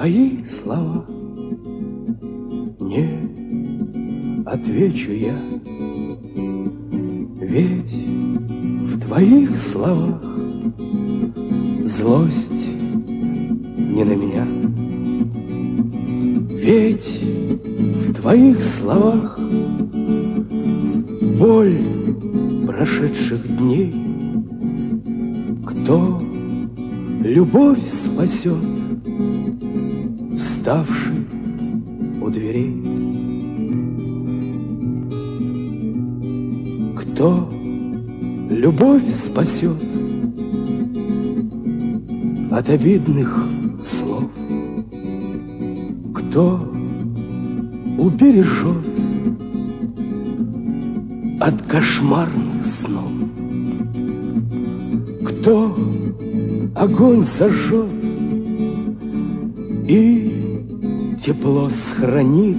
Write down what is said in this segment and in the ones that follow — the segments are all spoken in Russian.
твои слова не отвечу я, ведь в твоих словах злость не на меня, ведь в твоих словах боль прошедших дней. Кто любовь спасет, ставший у дверей? Кто любовь спасет от обидных слов? Кто убережет от кошмарных снов? Кто огонь зажжет и тепло сохранит,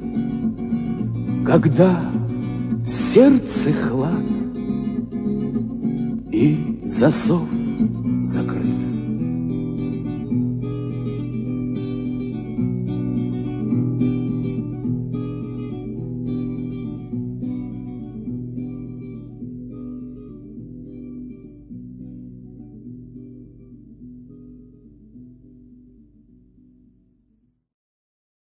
когда сердце хлад и засов закрыт?